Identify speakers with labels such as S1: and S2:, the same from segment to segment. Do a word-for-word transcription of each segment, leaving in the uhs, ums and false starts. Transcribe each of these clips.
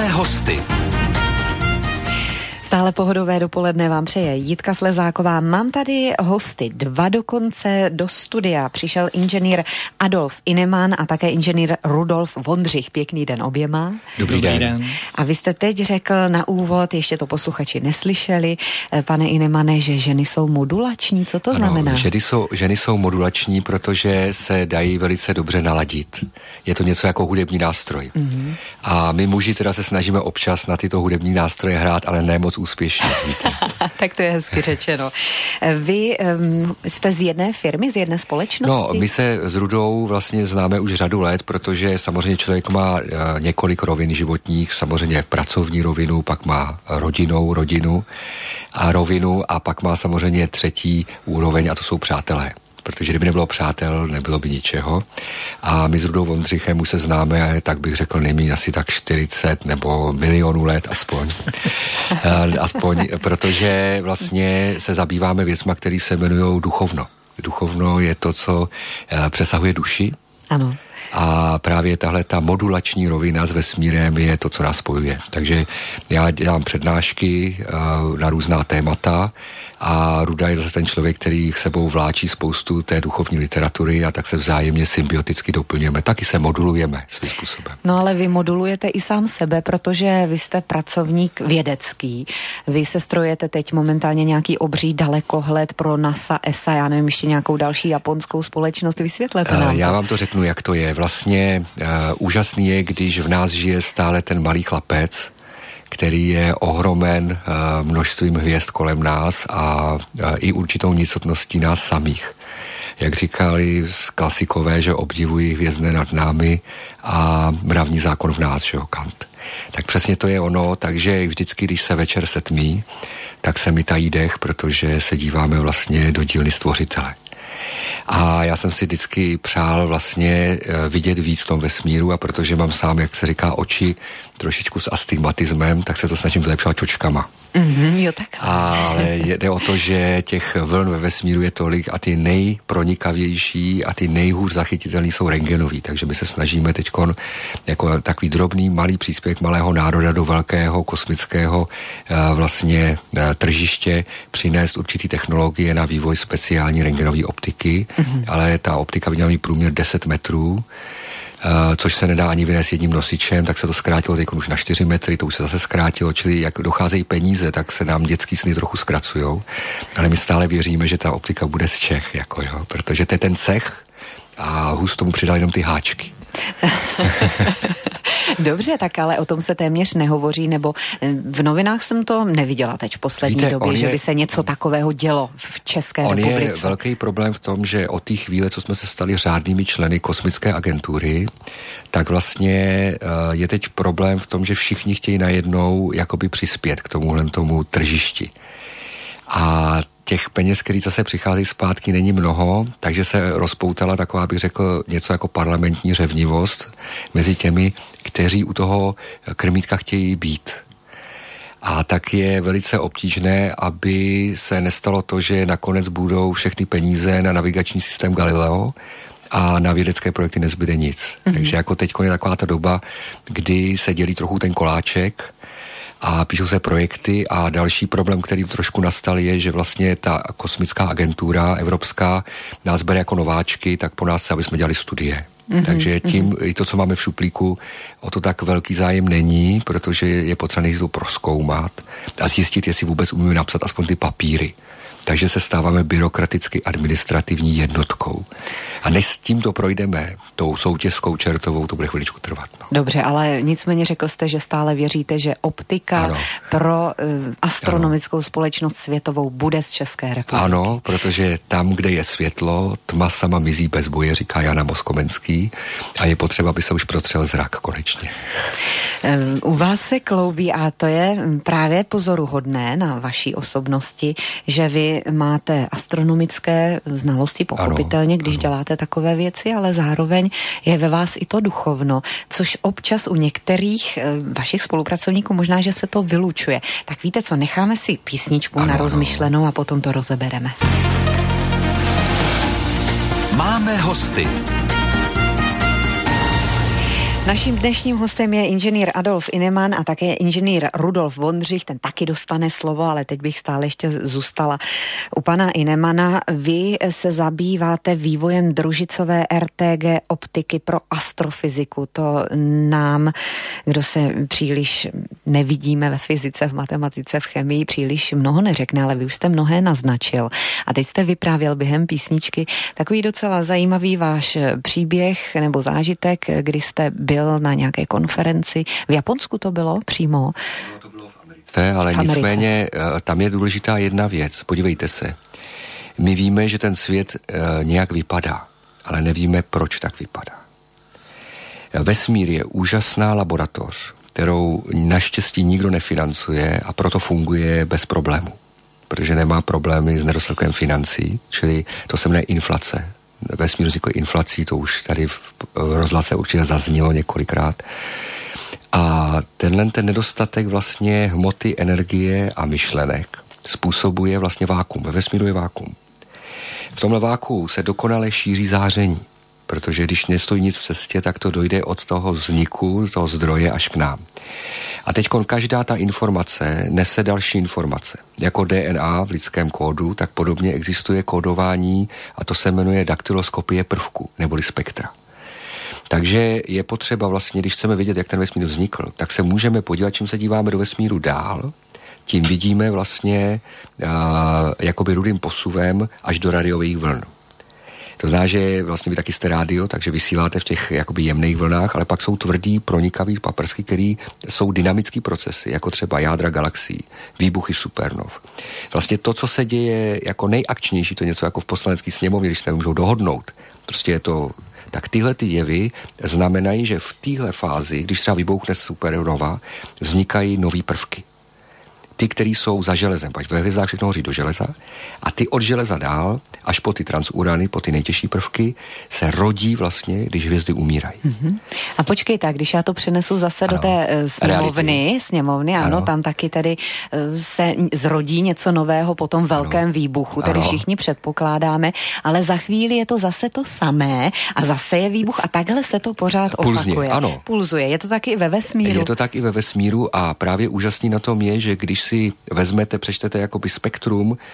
S1: Máme hosty.
S2: Stále pohodové dopoledne vám přeje Jitka Slezáková. Mám tady hosty, dva dokonce do studia. Přišel inženýr Adolf Inemann a také inženýr Rudolf Vondřich. Pěkný den oběma.
S3: Dobrý, Dobrý den. den.
S2: A vy jste teď řekl na úvod, ještě to posluchači neslyšeli, pane Inemanne, že ženy jsou modulační. Co to
S3: ano,
S2: znamená?
S3: Ženy jsou, ženy jsou modulační, protože se dají velice dobře naladit. Je to něco jako hudební nástroj. Mm-hmm. A my muži teda se snažíme občas na tyto hudební nástroje hrát, ale ne moc úspěšně.
S2: Tak to je hezky řečeno. Vy um, jste z jedné firmy, z jedné společnosti?
S3: No, my se s Rudou vlastně známe už řadu let, protože samozřejmě člověk má uh, několik rovin životních, samozřejmě pracovní rovinu, pak má rodinnou rodinu a rovinu a pak má samozřejmě třetí úroveň a to jsou přátelé. Protože kdyby nebylo přátel, nebylo by ničeho. A my s Rudou Vondřichem už se známe, tak bych řekl, nejméně asi tak čtyřicet nebo milionů let aspoň. aspoň, protože vlastně se zabýváme věcma, které se jmenují duchovno. Duchovno je to, co přesahuje duši.
S2: Ano.
S3: A právě tahle ta modulační rovina s vesmírem je to, co nás spojuje. Takže já dělám přednášky uh, na různá témata a Ruda je zase ten člověk, který k sebou vláčí spoustu té duchovní literatury a tak se vzájemně symbioticky doplňujeme. Taky se modulujeme svým způsobem.
S2: No ale vy modulujete i sám sebe, protože vy jste pracovník vědecký. Vy se strojujete teď momentálně nějaký obří dalekohled pro NASA, E S A, já nevím, ještě nějakou další japonskou společnost. Vysvětlete nám
S3: uh, Já
S2: to.
S3: vám to řeknu, jak to je. Vlastně uh, úžasný je, když v nás žije stále ten malý chlapec, který je ohromen uh, množstvím hvězd kolem nás a uh, i určitou nicotností nás samých. Jak říkali klasikové, že obdivují hvězdné nad námi a mravní zákon v nás, že jo, Kant. Tak přesně to je ono, takže vždycky, když se večer setmí, tak se mi tají dech, protože se díváme vlastně do dílny Stvořitele. A já jsem si vždycky přál vlastně vidět víc v tom vesmíru a protože mám sám, jak se říká, oči trošičku s astigmatismem, tak se to snažím vylepšovat čočkama.
S2: Mm-hmm, jo, tak.
S3: Ale jde o to, že těch vln ve vesmíru je tolik a ty nejpronikavější a ty nejhůř zachytitelný jsou rentgenový, takže my se snažíme teďkon jako takový drobný, malý příspěvek malého národa do velkého kosmického vlastně tržiště přinést určitý technologie na vývoj speciální rentgenové optiky, mm-hmm. ale ta optika by měla mít průměr deset metrů, Uh, což se nedá ani vynést jedním nosičem, tak se to zkrátilo teď už na čtyři metry, to už se zase zkrátilo, čili jak docházejí peníze, tak se nám dětský sny trochu zkracujou, ale my stále věříme, že ta optika bude z Čech, jako jo, protože to je ten cech a hůz tomu přidal jenom ty háčky.
S2: Dobře, tak ale o tom se téměř nehovoří, nebo v novinách jsem to neviděla teď v poslední
S3: Víte,
S2: době, že
S3: je,
S2: by se něco takového dělo v České
S3: on
S2: republice.
S3: Je velký problém v tom, že od té chvíle, co jsme se stali řádnými členy kosmické agentury, tak vlastně uh, je teď problém v tom, že všichni chtějí najednou jakoby přispět k tomuhle tomu tržišti. A těch peněz, který zase přichází zpátky, není mnoho, takže se rozpoutala taková, bych řekl, něco jako parlamentní řevnivost mezi těmi, kteří u toho krmítka chtějí být. A tak je velice obtížné, aby se nestalo to, že nakonec budou všechny peníze na navigační systém Galileo a na vědecké projekty nezbyde nic. Mm-hmm. Takže jako teď je taková ta doba, kdy se dělí trochu ten koláček a píšou se projekty a další problém, který trošku nastal, je, že vlastně ta kosmická agentura evropská nás bere jako nováčky, tak po nás chce, aby jsme dělali studie. Mm-hmm. Takže tím mm-hmm. i to, co máme v šuplíku, o to tak velký zájem není, protože je potřeba než to prozkoumat a zjistit, jestli vůbec umíme napsat aspoň ty papíry. Takže se stáváme byrokraticky administrativní jednotkou. A než s tímto projdeme, tou soutěžskou čertovou, to bude chviličku trvat. No.
S2: Dobře, ale nicméně řekl jste, že stále věříte, že optika ano. pro uh, astronomickou ano. společnost světovou bude z České republiky.
S3: Ano, protože tam, kde je světlo, tma sama mizí bez boje, říká Jana Moskomenský, a je potřeba, aby se už protřel zrak konečně.
S2: U vás se kloubí, a to je právě pozoruhodné na vaší osobnosti, že vy máte astronomické znalosti, pochopitelně, ano, když ano. děláte takové věci, ale zároveň je ve vás i to duchovno, což občas u některých vašich spolupracovníků možná, že se to vylučuje. Tak víte co, necháme si písničku ano, na rozmyšlenou ano. a potom to rozebereme.
S1: Máme hosty.
S2: Naším dnešním hostem je inženýr Adolf Ineman a také inženýr Rudolf Vondřich, ten taky dostane slovo, ale teď bych stále ještě zůstala u pana Inemana. Vy se zabýváte vývojem družicové R T G optiky pro astrofyziku. To nám, kdo se příliš nevidíme ve fyzice, v matematice, v chemii, příliš mnoho neřekne, ale vy už jste mnohé naznačil. A teď jste vyprávěl během písničky takový docela zajímavý váš příběh nebo zážitek, kdy jste byl na nějaké konferenci. V Japonsku to bylo přímo?
S3: No, to bylo v Americe, ale v Americe. Nicméně tam je důležitá jedna věc. Podívejte se. My víme, že ten svět e, nějak vypadá, ale nevíme, proč tak vypadá. Vesmír je úžasná laboratoř, kterou naštěstí nikdo nefinancuje a proto funguje bez problému. Protože nemá problémy s nedostatkem financí, čili to se jmenuje inflace. Vesmír vznikl inflací, to už tady v rozhlase určitě zaznělo několikrát. A tenhle ten nedostatek vlastně hmoty, energie a myšlenek způsobuje vlastně vákum. Ve vesmíru je vákum. V tomhle váku se dokonale šíří záření, protože když nestojí nic v cestě, tak to dojde od toho vzniku, toho zdroje až k nám. A teď každá ta informace nese další informace. Jako D N A v lidském kódu, tak podobně existuje kódování a to se jmenuje daktyloskopie prvku, neboli spektra. Takže je potřeba vlastně, když chceme vědět, jak ten vesmír vznikl, tak se můžeme podívat, čím se díváme do vesmíru dál, tím vidíme vlastně uh, jakoby rudým posuvem až do radiových vln. To znamená, že vlastně vy taky jste rádio, takže vysíláte v těch jakoby jemných vlnách, ale pak jsou tvrdý, pronikavý paprsky, který jsou dynamický procesy, jako třeba jádra galaxií, výbuchy supernov. Vlastně to, co se děje jako nejakčnější, to je něco jako v poslanecké sněmovně, když se nemůžou dohodnout. Prostě je to... Tak tyhle ty jevy znamenají, že v téhle fázi, když třeba vybouchne supernova, vznikají nový prvky. Ty, které jsou za železem, pač ve hvězdách všechno hoří do železa a ty od železa dál, až po ty transurany, po ty nejtěžší prvky, se rodí vlastně, když hvězdy umírají. Mm-hmm.
S2: A počkej tak, když já to přenesu zase ano. do té uh, sněmovny, sněmovny, ano, ano, tam taky tady uh, se zrodí něco nového po tom velkém ano. výbuchu, tady ano. všichni předpokládáme, ale za chvíli je to zase to samé a zase je výbuch a takhle se to pořád
S3: Pulzně,
S2: opakuje.
S3: Ano.
S2: Pulzuje. Je to taky i ve vesmíru?
S3: Je to tak i ve vesmíru a právě úžasný na tom je, že když si vezmete, přečtete jakoby spektrum uh,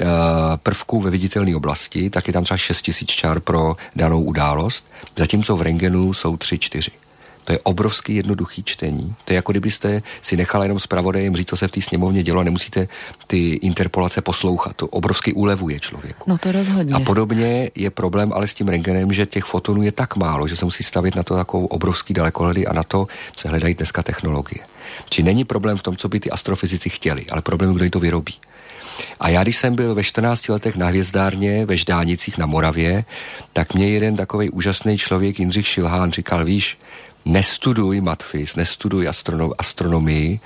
S3: prvků ve viditelné oblasti, tak je tam třeba šest tisíc čár pro danou událost, zatímco v rentgenu jsou tři čtyři. To je obrovský jednoduchý čtení. To je jako kdybyste si nechala jenom zpravodajem říct, co se v té sněmovně dělo a nemusíte ty interpolace poslouchat. To obrovský ulevuje člověku.
S2: No to rozhodně.
S3: A podobně je problém ale s tím rentgenem, že těch fotonů je tak málo, že se musí stavit na to takovou obrovský dalekohledy a na to se hledají dneska technologie. Či není problém v tom, co by ty astrofyzici chtěli, ale problém, kdo jim to vyrobí. A já, když jsem byl ve čtrnácti letech na hvězdárně ve Ždánicích na Moravě, tak mě jeden takovej úžasný člověk, Jindřich Šilhán, říkal, víš, nestuduj matfys, nestuduj astronom, astronomii,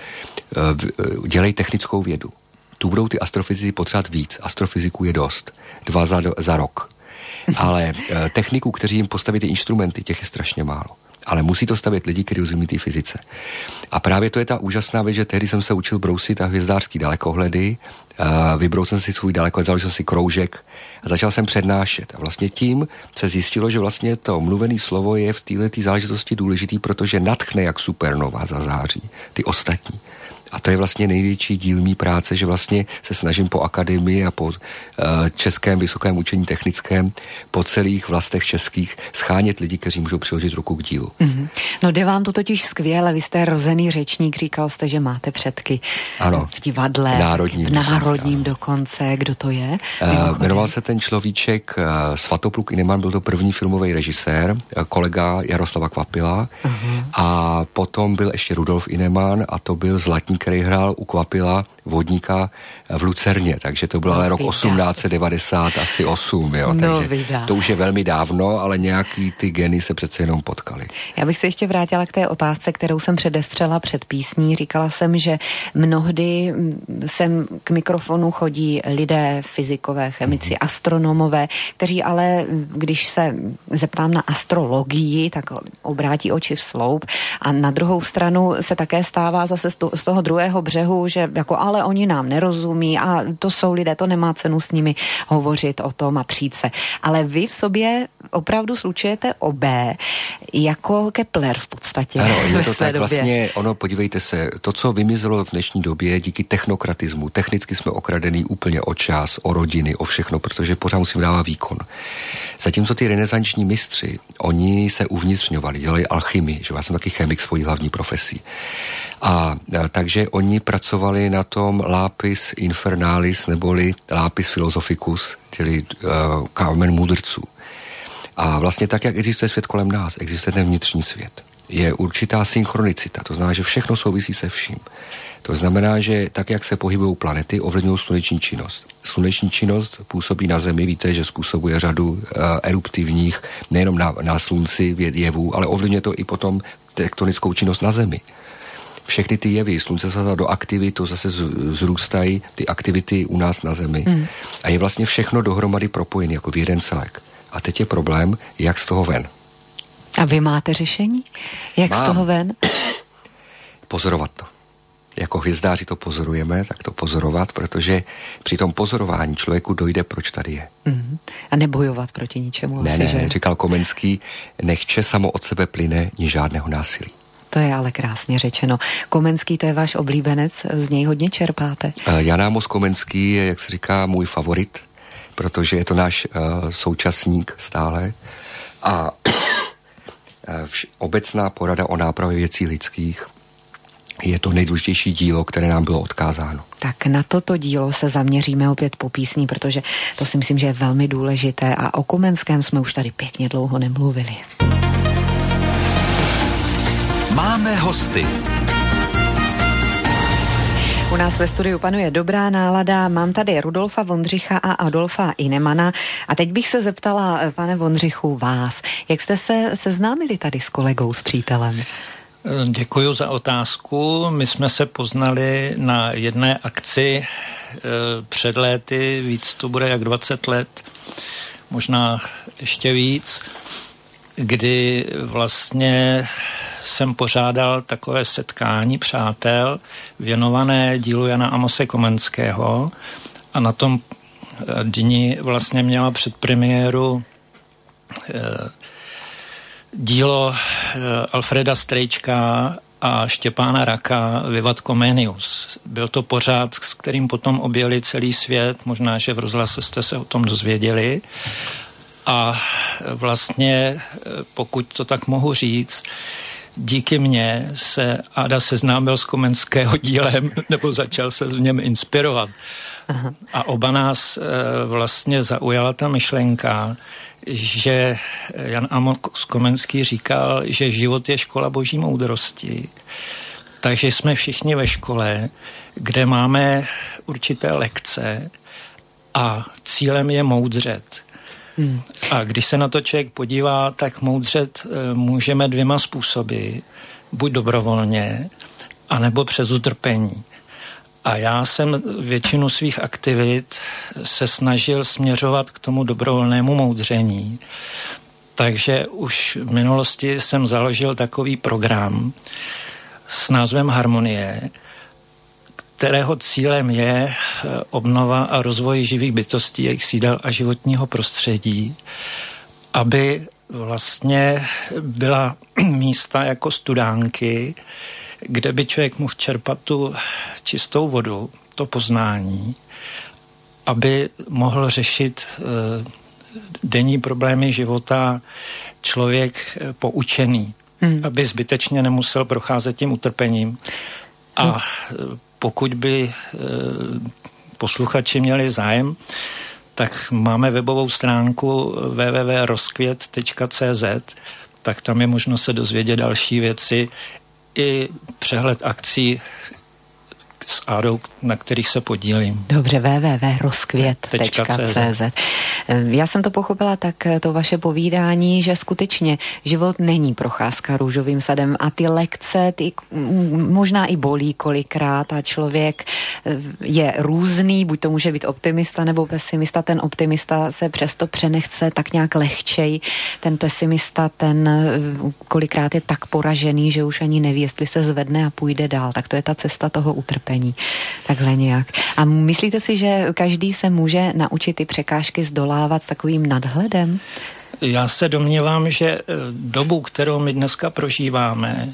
S3: dělej technickou vědu. Tu budou ty astrofyzici potřebovat víc. Astrofyziků je dost. Dva za, za rok. Ale techniků, kteří jim postaví ty instrumenty, těch je strašně málo. Ale musí to stavět lidi, kteří rozumí té fyzice. A právě to je ta úžasná věc, že tehdy jsem se učil brousit a hvězdářský dalekohledy, vybrousil jsem si svůj dalekohled, založil jsem si kroužek a začal jsem přednášet. A vlastně tím se zjistilo, že vlastně to mluvené slovo je v této záležitosti důležitý, protože nadchne jak supernova zazáří ty ostatní. A to je vlastně největší díl mý práce, že vlastně se snažím po akademii a po uh, českém vysokém učení technickém, po celých vlastech českých schánět lidi, kteří můžou přiložit ruku k dílu. Mm-hmm.
S2: No jde vám to totiž skvěle, vy jste rozený řečník, říkal jste, že máte předky
S3: ano.
S2: v divadle,
S3: národním,
S2: v národním dokonce, dokonce. Kdo to je?
S3: Uh, jmenoval se ten človíček uh, Svatopluk Ineman, byl to první filmový režisér, uh, kolega Jaroslava Kvapila uh-huh. a potom byl ještě Rudolf Ineman a to byl zlatník, který hrál u Kvapila vodníka v Lucerně, takže to byl no, ale rok osmnáct set devadesát asi osm, jo,
S2: no,
S3: takže
S2: vida.
S3: To už je velmi dávno, ale nějaký ty geny se přece jenom potkaly.
S2: Já bych se ještě vrátila k té otázce, kterou jsem předestřela před písní. Říkala jsem, že mnohdy sem k mikrofonu chodí lidé, fyzikové, chemici, mm-hmm. astronomové, kteří ale, když se zeptám na astrologii, tak obrátí oči v sloup a na druhou stranu se také stává zase z toho druhého břehu, že jako ale ale oni nám nerozumí a to jsou lidé, to nemá cenu s nimi hovořit o tom a přijít se. Ale vy v sobě opravdu slučujete obé jako Kepler v podstatě.
S3: Ano, je to tak
S2: době.
S3: vlastně, ono, podívejte se, to, co vymizelo v dnešní době díky technokratismu, technicky jsme okradení úplně o čas, o rodiny, o všechno, protože pořád musím dávat výkon. Zatímco ty renesanční mistři, oni se uvnitřňovali, dělali alchymii, že já jsem taky chemik svojí hlavní profesí. A, a takže oni pracovali na tom lapis infernalis, neboli lapis philosophicus, tedy uh, kámen mudrců. A vlastně tak, jak existuje svět kolem nás, existuje ten vnitřní svět. Je určitá synchronicita, to znamená, že všechno souvisí se vším. To znamená, že tak, jak se pohybují planety, ovlivňují sluneční činnost. Sluneční činnost působí na Zemi, víte, že způsobuje řadu uh, eruptivních, nejenom na, na Slunci jevů, ale ovlivňuje to i potom tektonickou činnost na Zemi. Všechny ty jevy, Slunce se do aktivit, to zase zrůstají ty aktivity u nás na Zemi. Hmm. A je vlastně všechno dohromady propojené jako v jeden celek. A teď je problém, jak z toho ven.
S2: A vy máte řešení? Jak Mám. z toho ven?
S3: Pozorovat to. Jako hvězdáři to pozorujeme, tak to pozorovat, protože při tom pozorování člověku dojde, proč tady je.
S2: Mm. A nebojovat proti ničemu.
S3: Ne,
S2: asi,
S3: ne,
S2: že?
S3: Říkal Komenský, nechče samo od sebe plyne, ni žádného násilí.
S2: To je ale krásně řečeno. Komenský, to je váš oblíbenec, z něj hodně čerpáte.
S3: Jan Amos Komenský je, jak se říká, můj favorit, protože je to náš uh, současník stále. A vš- obecná porada o nápravě věcí lidských je to nejdůležitější dílo, které nám bylo odkázáno.
S2: Tak na toto dílo se zaměříme opět po písni, protože to si myslím, že je velmi důležité a o Komenském jsme už tady pěkně dlouho nemluvili.
S1: Máme hosty.
S2: U nás ve studiu panuje dobrá nálada. Mám tady Rudolfa Vondřicha a Adolfa Inemana. A teď bych se zeptala, pane Vondřichu, vás. Jak jste se seznámili tady s kolegou, s přítelem?
S4: Děkuji za otázku. My jsme se poznali na jedné akci e, před léty, víc to bude jak dvacet let, možná ještě víc, kdy vlastně jsem pořádal takové setkání přátel věnované dílu Jana Amose Komenského a na tom dni vlastně měla předpremiéru e, dílo Alfreda Strejčka a Štěpána Raka Vivat Comenius. Byl to pořad, s kterým potom objeli celý svět, možná, že v rozhlase jste se o tom dozvěděli. A vlastně, pokud to tak mohu říct, díky mně se Áda seznámil s Komenského dílem, nebo začal se v něm inspirovat. Aha. A oba nás vlastně zaujala ta myšlenka, že Jan Amos Komenský říkal, že život je škola boží moudrosti. Takže jsme všichni ve škole, kde máme určité lekce a cílem je moudřet. Hmm. A když se na to člověk podívá, tak moudřet můžeme dvěma způsoby. Buď dobrovolně, anebo přes utrpení. A já jsem většinu svých aktivit se snažil směřovat k tomu dobrovolnému moudření. Takže už v minulosti jsem založil takový program s názvem Harmonie, kterého cílem je obnova a rozvoj živých bytostí, jejich sídel a životního prostředí, aby vlastně byla místa jako studánky, kde by člověk mohl čerpat tu čistou vodu, to poznání, aby mohl řešit e, denní problémy života člověk e, poučený, hmm. aby zbytečně nemusel procházet tím utrpením. A hmm. pokud by e, posluchači měli zájem, tak máme webovou stránku w w w tečka rozkvět tečka c z, tak tam je možno se dozvědět další věci, i přehled akcí s Ádou, na kterých se podílím.
S2: Dobře, w w w tečka rozkvět tečka c z. Já jsem to pochopila tak, to vaše povídání, že skutečně život není procházka růžovým sadem a ty lekce, ty možná i bolí kolikrát a člověk je různý, buď to může být optimista nebo pesimista. Ten optimista se přesto přenechce tak nějak lehčej. Ten pesimista, ten kolikrát je tak poražený, že už ani neví, jestli se zvedne a půjde dál. Tak to je ta cesta toho utrpení. myšlení. Takhle nějak. A myslíte si, že každý se může naučit ty překážky zdolávat s takovým nadhledem?
S4: Já se domnívám, že dobu, kterou my dneska prožíváme,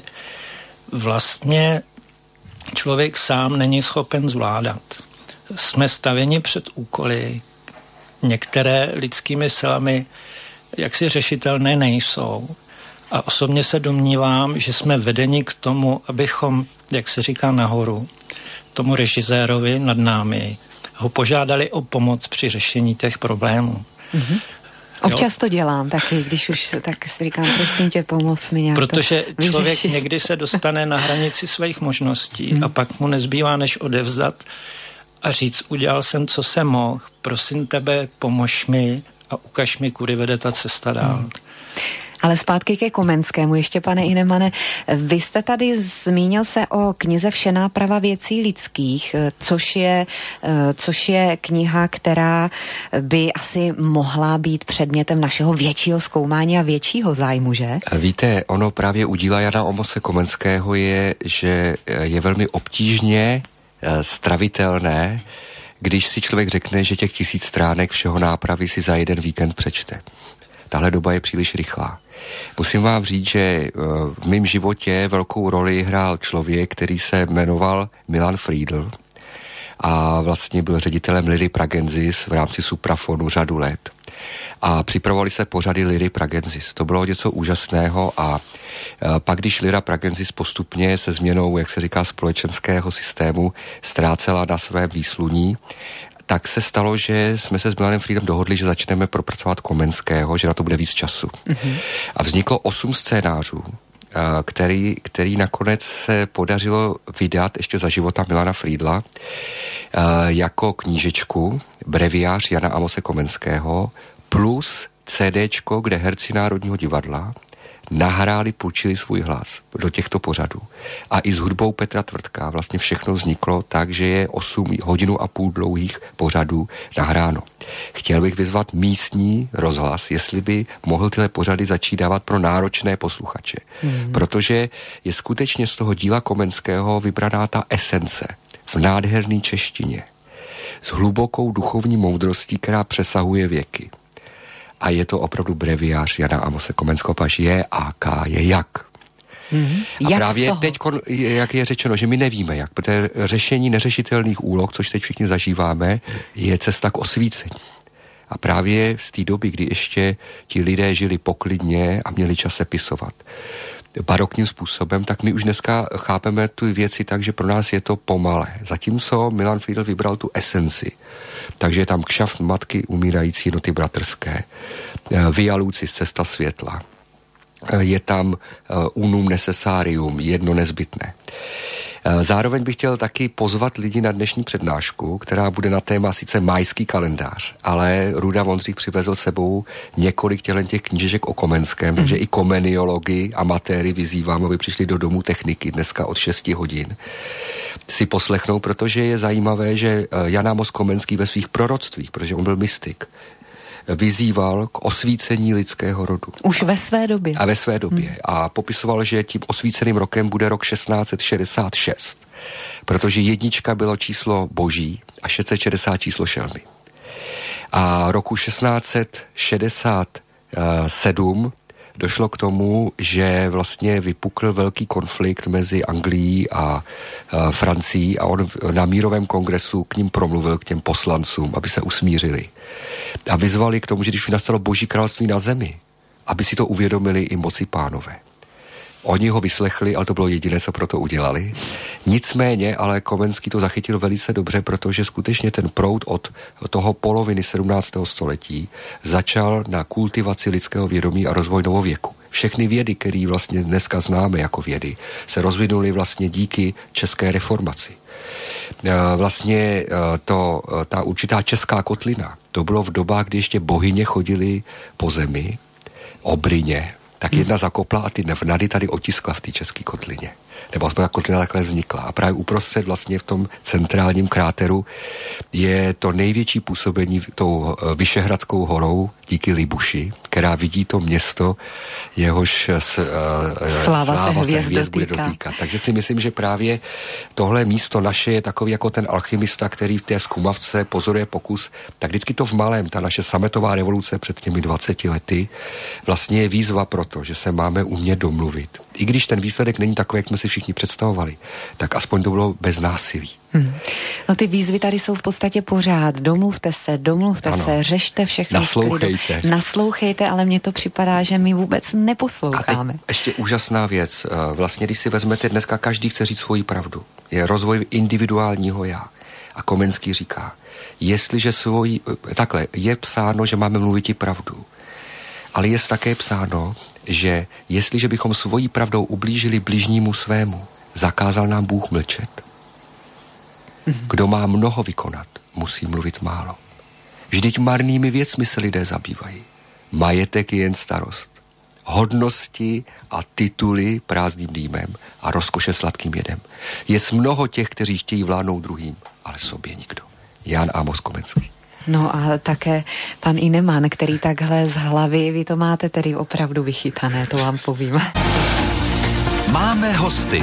S4: vlastně člověk sám není schopen zvládat. Jsme stavěni před úkoly, některé lidskými silami jaksi řešitelné nejsou. A osobně se domnívám, že jsme vedeni k tomu, abychom, jak se říká nahoru, tomu režisérovi nad námi, ho požádali o pomoc při řešení těch problémů.
S2: Mm-hmm. Občas to dělám taky, když už tak si říkám, prosím tě, pomoz mi nějak.
S4: Protože
S2: to
S4: člověk někdy se dostane na hranici svých možností hmm. a pak mu nezbývá, než odevzdat a říct, udělal jsem, co jsem mohl, prosím tebe, pomož mi a ukaž mi, kudy vede ta cesta dál. Hmm.
S2: Ale zpátky ke Komenskému, ještě pane Heinemane, vy jste tady zmínil se o knize Vše náprava věcí lidských, což je, což je kniha, která by asi mohla být předmětem našeho většího zkoumání a většího zájmu, že?
S3: Víte, ono právě u díla Jana Amose Komenského je, že je velmi obtížně stravitelné, když si člověk řekne, že těch tisíc stránek Všeho nápravy si za jeden víkend přečte. Tahle doba je příliš rychlá. Musím vám říct, že v mém životě velkou roli hrál člověk, který se jmenoval Milan Friedl a vlastně byl ředitelem Lyry Pragensis v rámci Suprafonu řadu let. A připravovali se pořady Lyry Pragensis. To bylo něco úžasného a pak, když Lyra Pragensis postupně se změnou, jak se říká, společenského systému ztrácela na svém výsluní, tak se stalo, že jsme se s Milanem Friedlem dohodli, že začneme propracovat Komenského, že na to bude víc času. Mm-hmm. A vzniklo osm scénářů, který, který nakonec se podařilo vydat ještě za života Milana Friedla jako knížečku, breviář Jana Amose Komenského, plus CDčko, kde herci Národního divadla nahráli, půjčili svůj hlas do těchto pořadů. A i s hudbou Petra Tvrdka vlastně všechno vzniklo tak, že je osm hodinu a půl dlouhých pořadů nahráno. Chtěl bych vyzvat místní rozhlas, jestli by mohl tyhle pořady začít dávat pro náročné posluchače. Mm. Protože je skutečně z toho díla Komenského vybraná ta esence v nádherné češtině s hlubokou duchovní moudrostí, která přesahuje věky. A je to opravdu breviář Jana Amose Komenského, paž je a k je jak.
S2: Mm-hmm.
S3: A
S2: jak
S3: právě teď, jak je řečeno, že my nevíme jak, protože řešení neřešitelných úloh, což teď všichni zažíváme, je cesta k osvícení. A právě z té doby, kdy ještě ti lidé žili poklidně a měli čas sepisovat barokním způsobem, tak my už dneska chápeme tu věci tak, že pro nás je to pomalé. Zatímco Milan Friedl vybral tu esenci. Takže je tam Kšaft matky umírající jednoty bratrské, Via Lucis, cesta světla. Je tam unum necessarium, jedno nezbytné. Zároveň bych chtěl taky pozvat lidi na dnešní přednášku, která bude na téma sice majský kalendář, ale Ruda Vondřík přivezl sebou několik těch knížeček o Komenském, mm. takže i komeniology, amatéry vyzývám, aby přišli do Domu techniky dneska od šesti hodin. Si poslechnou, protože je zajímavé, že Jan Amos Komenský ve svých proroctvích, protože on byl mystik, vyzýval k osvícení lidského rodu.
S2: Už ve své době.
S3: A ve své době. Hmm. A popisoval, že tím osvíceným rokem bude rok šestnáct set šedesát šest. Protože jednička bylo číslo boží a šest set šedesát číslo šelmy. A roku šestnáct set šedesát sedm došlo k tomu, že vlastně vypukl velký konflikt mezi Anglií a e, Francií a on na mírovém kongresu k ním promluvil, k těm poslancům, aby se usmířili. A vyzvali k tomu, že když už nastalo Boží království na zemi, aby si to uvědomili i moci pánové. Oni ho vyslechli, ale to bylo jediné, co pro to udělali. Nicméně, ale Komenský to zachytil velice dobře, protože skutečně ten proud od toho poloviny sedmnáctého století začal na kultivaci lidského vědomí a rozvoj novověku. Všechny vědy, které vlastně dneska známe jako vědy, se rozvinuly vlastně díky české reformaci. Vlastně to, ta určitá česká kotlina, to bylo v dobách, kdy ještě bohyně chodily po zemi, obryně, tak jedna zakopla a ty vnady tady otiskla v té české kotlině. Nebo aspoň ta kotlina takhle vznikla. A právě uprostřed vlastně v tom centrálním kráteru je to největší působení tou Vyšehradskou horou díky Libuši, která vidí to město, jehož s, uh,
S2: sláva,
S3: sláva
S2: se hvězd,
S3: se hvězd bude
S2: dotýká.
S3: dotýkat. Takže si myslím, že právě tohle místo naše je takový jako ten alchymista, který v té zkumavce pozoruje pokus, tak vždycky to v malém, ta naše sametová revoluce před těmi dvaceti lety, vlastně je výzva pro to, že se máme umět domluvit. I když ten výsledek není takový, jak jsme si všichni představovali, tak aspoň to bylo bez násilí.
S2: Hmm. No ty výzvy tady jsou v podstatě pořád. Domluvte se, domluvte ano. se, řešte všechno.
S3: Naslouchejte.
S2: Naslouchejte, ale mně to připadá, že my vůbec neposloucháme.
S3: A ještě úžasná věc. Vlastně, když si vezmete, dneska každý chce říct svoji pravdu. Je rozvoj individuálního já. A Komenský říká, jestliže svoji, takhle, je psáno, že máme mluvit i pravdu. Ale je také psáno, že jestliže bychom svojí pravdou ublížili bližnímu svému, zakázal nám Bůh mlčet. Kdo má mnoho vykonat, musí mluvit málo. Vždyť marnými věcmi se lidé zabývají. Majetek je jen starost. Hodnosti a tituly prázdným dýmem a rozkoše sladkým jedem. Je mnoho těch, kteří chtějí vládnout druhým, ale sobě nikdo. Jan Amos Komenský.
S2: No a také pan Ineman, který takhle z hlavy, vy to máte tedy opravdu vychytané, to vám povím.
S1: Máme hosty.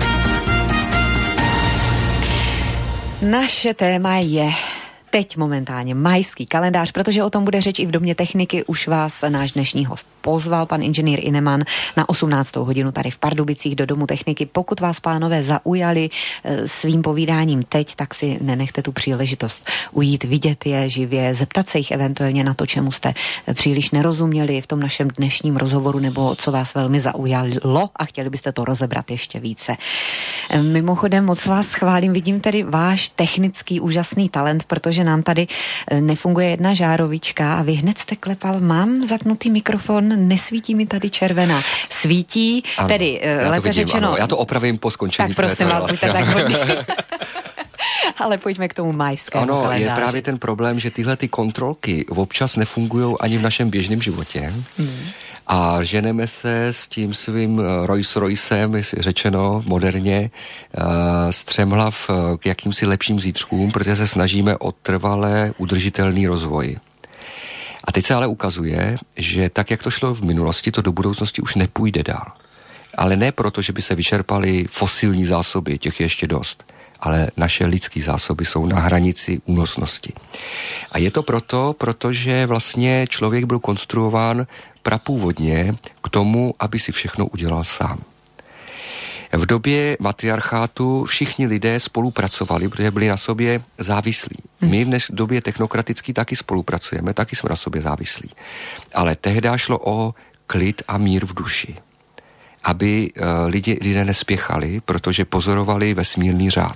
S2: Naše téma je teď momentálně majský kalendář, protože o tom bude řeč i v Domě techniky. Už vás náš dnešní host pozval, pan inženýr Ineman, na osmnáctou hodinu tady v Pardubicích do Domu techniky. Pokud vás, pánové, zaujali svým povídáním teď, tak si nenechte tu příležitost ujít, vidět je živě, zeptat se jich eventuálně na to, čemu jste příliš nerozuměli v tom našem dnešním rozhovoru, nebo co vás velmi zaujalo a chtěli byste to rozebrat ještě více. Mimochodem moc vás chválím, vidím tedy váš technický úžasný talent, protože nám tady nefunguje jedna žárovička a vy hned jste klepal, mám zapnutý mikrofon, nesvítí mi tady červená. Svítí, ano, tedy lépe vidím, řečeno...
S3: Ano, já to opravím po skončení.
S2: Tak prosím vás, buďte tak hodný. Ale pojďme k tomu majskému
S3: ano,
S2: kalendáři.
S3: Je právě ten problém, že tyhle ty kontrolky občas nefungují ani v našem běžném životě. Hmm. A ženeme se s tím svým Rolls Roycem, jestli řečeno moderně, střemhlav k jakýmsi lepším zítřkům, protože se snažíme o trvalé udržitelný rozvoj. A teď se ale ukazuje, že tak, jak to šlo v minulosti, to do budoucnosti už nepůjde dál. Ale ne proto, že by se vyčerpaly fosilní zásoby, těch je ještě dost, ale naše lidské zásoby jsou na hranici únosnosti. A je to proto, protože vlastně člověk byl konstruován prapůvodně k tomu, aby si všechno udělal sám. V době matriarchátu všichni lidé spolupracovali, protože byli na sobě závislí. My v dnes době technokratický taky spolupracujeme, taky jsme na sobě závislí. Ale tehdy šlo o klid a mír v duši. Aby uh, lidi, lidé nespěchali, protože pozorovali vesmírný řád.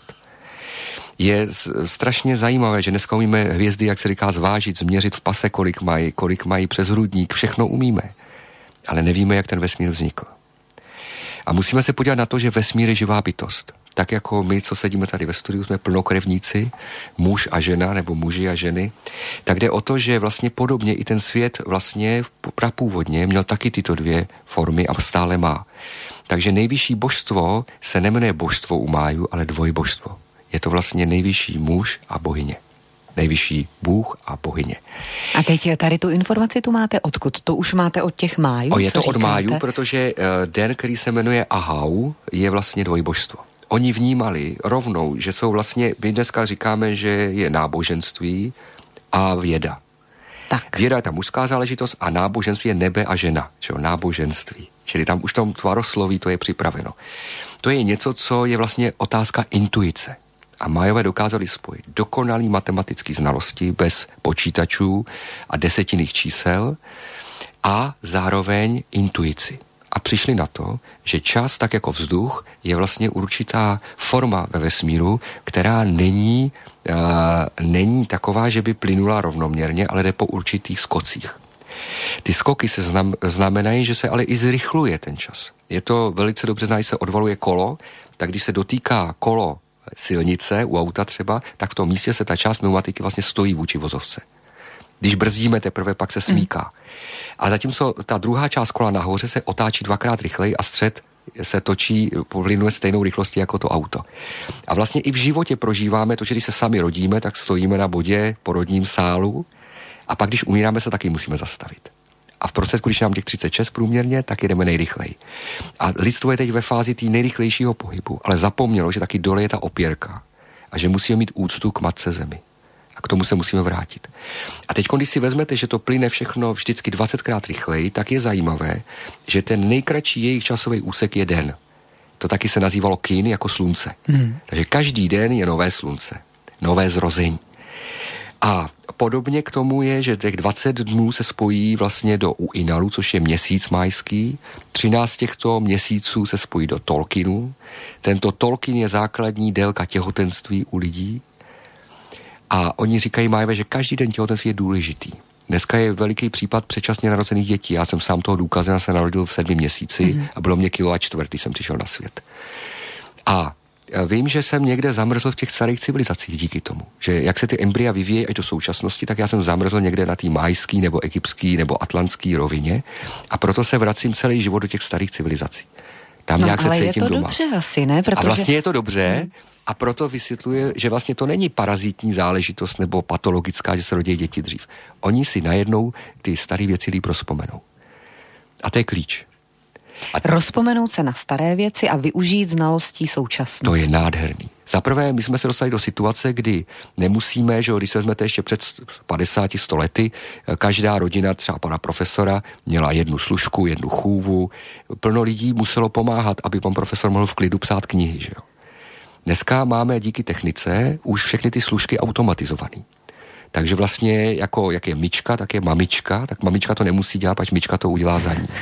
S3: Je strašně zajímavé, že dneska umíme hvězdy, jak se říká, zvážit, změřit v pase, kolik mají, kolik mají přes hrudník, všechno umíme. Ale nevíme, jak ten vesmír vznikl. A musíme se podívat na to, že vesmír je živá bytost. Tak jako my, co sedíme tady ve studiu, jsme plnokrevníci, muž a žena, nebo muži a ženy, tak jde o to, že vlastně podobně i ten svět vlastně prapůvodně měl taky tyto dvě formy a stále má. Takže nejvyšší božstvo se nemenuje božstvo u Májů, ale dvojbožstvo. Je to vlastně nejvyšší muž a bohyně. Nejvyšší Bůh a bohyně.
S2: A teď tady tu informaci tu máte odkud? To už máte od těch Májů?
S3: O, je to
S2: říkáte?
S3: Od Májů, protože uh, den, který se jmenuje Ahau, je vlastně dvojbožstvo. Oni vnímali rovnou, že jsou vlastně, my dneska říkáme, že je náboženství a věda.
S2: Tak.
S3: Věda je ta mužská záležitost a náboženství je nebe a žena. Čeho? Náboženství. Čili tam už tom tvarosloví to je připraveno. To je něco, co je vlastně otázka intuice. A Májové dokázali spojit dokonalý matematický znalosti bez počítačů a desetinných čísel a zároveň intuici. A přišli na to, že čas, tak jako vzduch, je vlastně určitá forma ve vesmíru, která není, uh, není taková, že by plynula rovnoměrně, ale jde po určitých skocích. Ty skoky se znam, znamenají, že se ale i zrychluje ten čas. Je to velice dobře zná, se odvaluje kolo, tak když se dotýká kolo silnice, u auta třeba, tak v tom místě se ta část pneumatiky vlastně stojí vůči vozovce. Když brzdíme teprve, pak se smíká. A zatímco ta druhá část kola nahoře se otáčí dvakrát rychleji a střed se točí, plynuje stejnou rychlostí jako to auto. A vlastně i v životě prožíváme to, že když se sami rodíme, tak stojíme na bodě porodním sálu a pak když umíráme, se taky musíme zastavit. A v prostředku, když nám těch třicet šest průměrně, tak jedeme nejrychleji. A lidstvo je teď ve fázi té nejrychlejšího pohybu, ale zapomnělo, že taky dole je ta opěrka a že musíme mít úctu k matce zemi. A k tomu se musíme vrátit. A teď, když si vezmete, že to plyne všechno vždycky dvacetkrát rychleji, tak je zajímavé, že ten nejkratší jejich časový úsek je den. To taky se nazývalo kin jako slunce. Hmm. Takže každý den je nové slunce, nové zrození. A podobně k tomu je, že těch dvacet dnů se spojí vlastně do Uinalu, což je měsíc majský. třináct těchto měsíců se spojí do Tolkinu. Tento Tolkin je základní délka těhotenství u lidí. A oni říkají Májové, že každý den těhotenství je důležitý. Dneska je veliký případ předčasně narozených dětí. Já jsem sám toho důkazem, já se narodil v sedmi měsíci mm-hmm. a bylo mě kilo a čtvrt, když jsem přišel na svět. A vím, že jsem někde zamrzl v těch starých civilizacích díky tomu. Že jak se ty embrya vyvíjejí až do současnosti, tak já jsem zamrzl někde na té majský nebo egyptský nebo atlantský rovině a proto se vracím celý život do těch starých civilizací. Tam
S2: no,
S3: nějak se cítím doma.
S2: Ale je to dobře asi, ne? Protože...
S3: A vlastně je to dobře, hmm. a proto vysvětluje, že vlastně to není parazitní záležitost nebo patologická, že se rodí děti dřív. Oni si najednou ty staré věci líp rozpomenou. A to je klíč.
S2: A t- Rozpomenout se na staré věci a využít znalostí současnosti.
S3: To je nádherný. Za prvé, my jsme se dostali do situace, kdy nemusíme, že když se vezmete ještě před padesáti sto lety, každá rodina, třeba pana profesora, měla jednu služku, jednu chůvu. Plno lidí muselo pomáhat, aby pan profesor mohl v klidu psát knihy, že jo. Dneska máme díky technice už všechny ty služky automatizovaný. Takže vlastně jako, jak je myčka, tak je mamička, tak mamička to nemusí dělat, pač myčka to udělá za ní.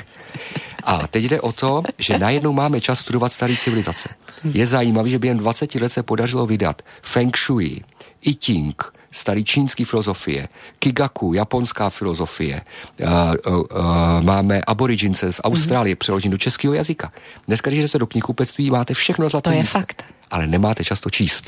S3: A teď jde o to, že najednou máme čas studovat staré civilizace. Je zajímavé, že během dvacet let se podařilo vydat Feng Shui, I Ching, starý čínský filozofie, Kigaku, japonská filozofie, uh, uh, uh, máme Aborigines z Austrálie, mm-hmm. přeložen do českého jazyka. Dneska, když jdete do knihkupectví, máte všechno na zlatém
S2: místě.
S3: To je fakt. Ale nemáte často číst.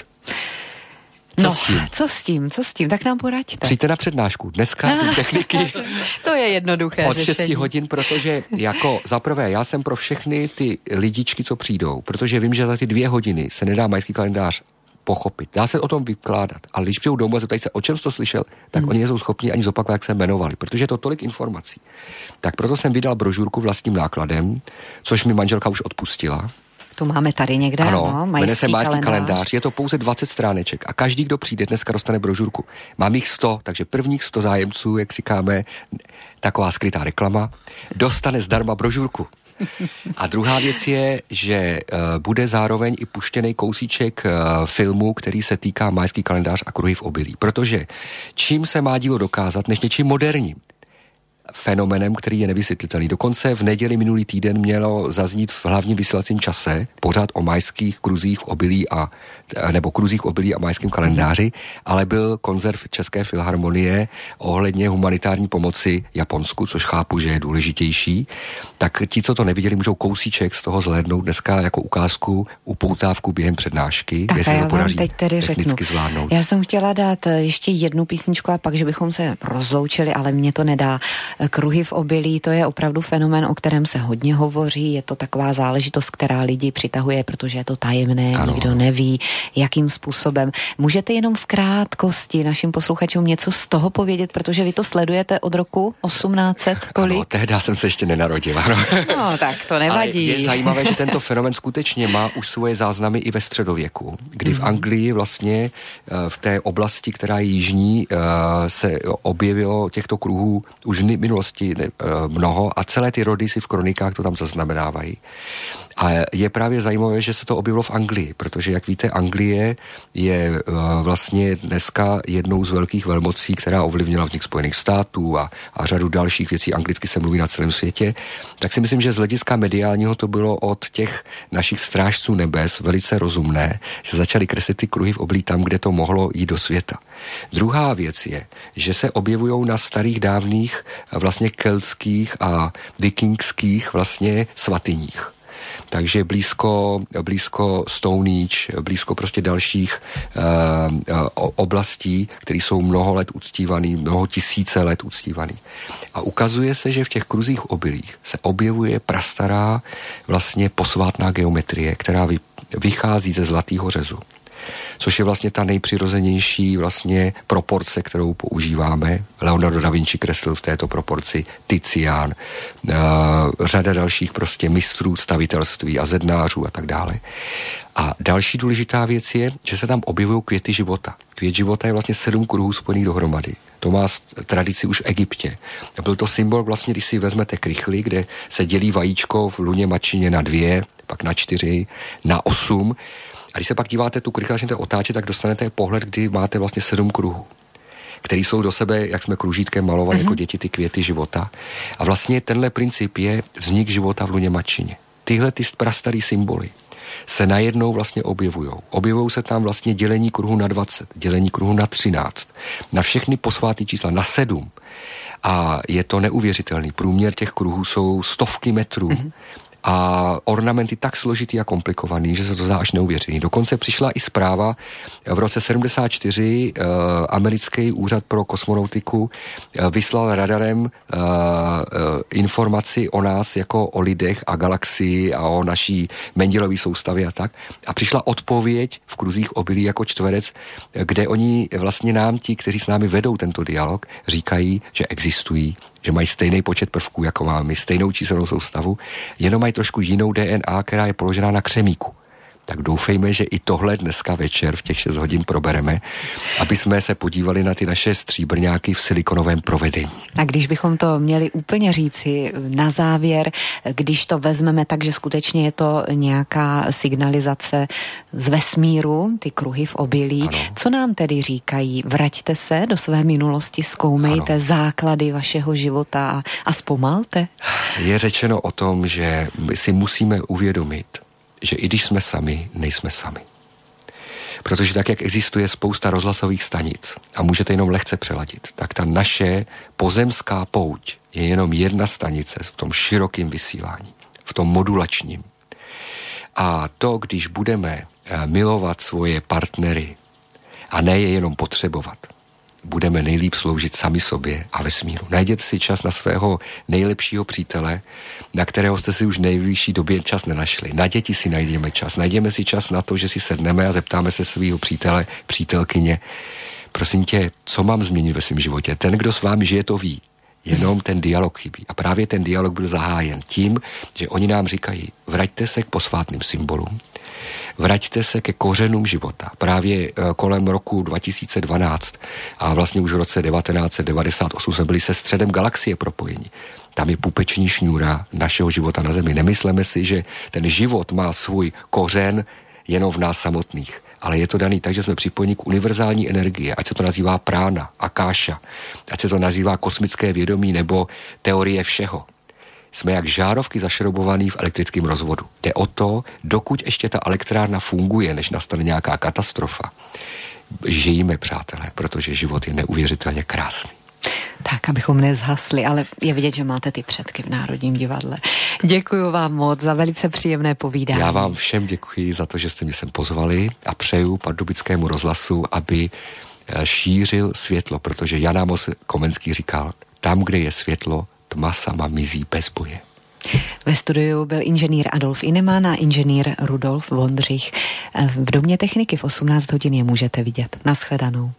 S2: Co no, s tím? co s tím, co s tím, tak nám poraďte.
S3: Přijďte na přednášku, dneska ty techniky.
S2: To je jednoduché
S3: od
S2: řešení.
S3: šesti hodin, protože jako zaprvé, já jsem pro všechny ty lidičky, co přijdou, protože vím, že za ty dvě hodiny se nedá majský kalendář pochopit. Dá se o tom vykládat, ale když přijdou domů a zeptají se, o čem jsi to slyšel, tak hmm. oni nejsou schopni ani zopakovat, jak se jmenovali, protože je to tolik informací. Tak proto jsem vydal brožurku vlastním nákladem, což mi manželka už odpustila.
S2: Tu máme tady někde,
S3: ano,
S2: no,
S3: jmenuje se majský kalendář. Je to pouze dvacet stráneček a každý, kdo přijde, dneska dostane brožurku. Mám jich sto, takže prvních sto zájemců, jak říkáme, taková skrytá reklama, dostane zdarma brožurku. A druhá věc je, že uh, bude zároveň i puštěný kousíček uh, filmu, který se týká majský kalendář a kruhy v obilí. Protože čím se má dílo dokázat, než něčím moderním. Fenomenem, který je nevysvětlitelný. Dokonce v neděli minulý týden mělo zaznít v hlavním vysílacím čase pořád o majských kruzích v obilí a nebo kruzích v obilí a majském kalendáři, ale byl koncert České filharmonie ohledně humanitární pomoci Japonsku, což chápu, že je důležitější. Tak ti, co to neviděli, můžou kousíček z toho zhlédnout dneska jako ukázku, upoutávku během přednášky,
S2: tak
S3: kde se to podaří
S2: teď tedy
S3: technicky
S2: řeknu.
S3: zvládnout.
S2: Já jsem chtěla dát ještě jednu písničku a pak, že bychom se rozloučili, ale mě to nedá. Kruhy v obilí, to je opravdu fenomén, o kterém se hodně hovoří, je to taková záležitost, která lidi přitahuje, protože je to tajemné, ano. Nikdo neví, jakým způsobem. Můžete jenom v krátkosti našim posluchačům něco z toho povědět, protože vy to sledujete od roku osmnáct set, kolik?
S3: Ano, tehdy jsem se ještě nenarodila. No,
S2: no tak to nevadí.
S3: Ale je zajímavé, že tento fenomén skutečně má už svoje záznamy i ve středověku, kdy v Anglii vlastně v té oblasti, která je jižní, se objevilo těchto kruhů už v minulosti mnoho a celé ty rody si v kronikách to tam zaznamenávají. A je právě zajímavé, že se to objevilo v Anglii, protože, jak víte, Anglie je vlastně dneska jednou z velkých velmocí, která ovlivnila vznik Spojených států a, a řadu dalších věcí. Anglicky se mluví na celém světě. Tak si myslím, že z hlediska mediálního to bylo od těch našich strážců nebes velice rozumné, že začali kreslit ty kruhy v oblí tam, kde to mohlo jít do světa. Druhá věc je, že se objevují na starých dávných vlastně keltských a vikingských vlastně svatyních. Takže blízko, blízko Stonehenge, blízko prostě dalších uh, oblastí, které jsou mnoho let uctívaný, mnoho tisíce let uctívaný. A ukazuje se, že v těch kruzích obilích se objevuje prastará vlastně posvátná geometrie, která vy, vychází ze Zlatého řezu. což je vlastně ta nejpřirozenější vlastně proporce, kterou používáme. Leonardo da Vinci kreslil v této proporci, Tizian, uh, řada dalších prostě mistrů stavitelství a zednářů a tak dále. A další důležitá věc je, že se tam objevují květy života. Květ života je vlastně sedm kruhů spojených dohromady. To má tradici už v Egyptě. Byl to symbol vlastně, když si vezmete krychly, kde se dělí vajíčko v luně mačině na dvě, pak na čtyři, na osm. A když se pak díváte tu krychlu, začnete otáčet, tak dostanete pohled, kdy máte vlastně sedm kruhů, který jsou do sebe, jak jsme kružítkem malovali, mm-hmm. jako děti, ty květy života. A vlastně tenhle princip je vznik života v luně mačině. Tyhle ty prastarý symboly se najednou vlastně objevujou. Objevují se tam vlastně dělení kruhu na dvacet, dělení kruhu na třináct, na všechny posvátný čísla, na sedm. A je to neuvěřitelný. Průměr těch kruhů jsou stovky metrů. Mm-hmm. A ornamenty tak složitý a komplikovaný, že se to zdá až neuvěřitelný. Dokonce přišla i zpráva v roce sedmdesát čtyři, eh, americký úřad pro kosmonautiku eh, vyslal radarem eh, eh, informaci o nás jako o lidech a galaxii a o naší Mendelové soustavě a tak. A přišla odpověď v kruzích obilí jako čtverec, kde oni vlastně nám, ti, kteří s námi vedou tento dialog, říkají, že existují, že mají stejný počet prvků, jako máme, stejnou číselnou soustavu, jenom mají trošku jinou D N A, která je položená na křemíku. Tak doufejme, že i tohle dneska večer v těch šest hodin probereme, aby jsme se podívali na ty naše stříbrňáky v silikonovém provedení.
S2: A když bychom to měli úplně říci na závěr, když to vezmeme tak, že skutečně je to nějaká signalizace z vesmíru, ty kruhy v obilí, ano. Co nám tedy říkají? Vraťte se do své minulosti, zkoumejte ano. základy vašeho života a, a zpomalte?
S3: Je řečeno o tom, že my si musíme uvědomit, že i když jsme sami, nejsme sami. Protože tak, jak existuje spousta rozhlasových stanic a můžete jenom lehce přeladit, tak ta naše pozemská pouť je jenom jedna stanice v tom širokém vysílání, v tom modulačním. A to, když budeme milovat svoje partnery a ne je jenom potřebovat, budeme nejlíp sloužit sami sobě a vesmíru. Najděte si čas na svého nejlepšího přítele, na kterého jste si už v nejbližší době čas nenašli. Na děti si najdeme čas. Najdeme si čas na to, že si sedneme a zeptáme se svého přítele, přítelkyně, prosím tě, co mám změnit ve svém životě? Ten, kdo s vámi žije, to ví. Jenom ten dialog chybí. A právě ten dialog byl zahájen tím, že oni nám říkají, vraťte se k posvátným symbolům, vraťte se ke kořenům života. Právě kolem roku dva tisíce dvanáct a vlastně už v roce devatenáct set devadesát osm jsme byli se středem galaxie propojení. Tam je pupeční šňůra našeho života na Zemi. Nemyslíme si, že ten život má svůj kořen jenom v nás samotných. Ale je to daný tak, že jsme připojeni k univerzální energii, ať se to nazývá prána, akáša, ať se to nazývá kosmické vědomí nebo teorie všeho. Jsme jak žárovky zašroubovaný v elektrickém rozvodu. Jde o to, dokud ještě ta elektrárna funguje, než nastane nějaká katastrofa. Žijeme, přátelé, protože život je neuvěřitelně krásný.
S2: Tak, abychom nezhasli, ale je vidět, že máte ty předky v Národním divadle. Děkuju vám moc za velice příjemné povídání.
S3: Já vám všem děkuji za to, že jste mě sem pozvali a přeju Pardubickému rozhlasu, aby šířil světlo, protože Jan Amos Komenský říkal, tam, kde je světlo, tma sama mizí bez boje.
S2: Ve studiu byl inženýr Adolf Inemann a inženýr Rudolf Vondřich. V Domě techniky v osmnáct hodin je můžete vidět. Naschledanou.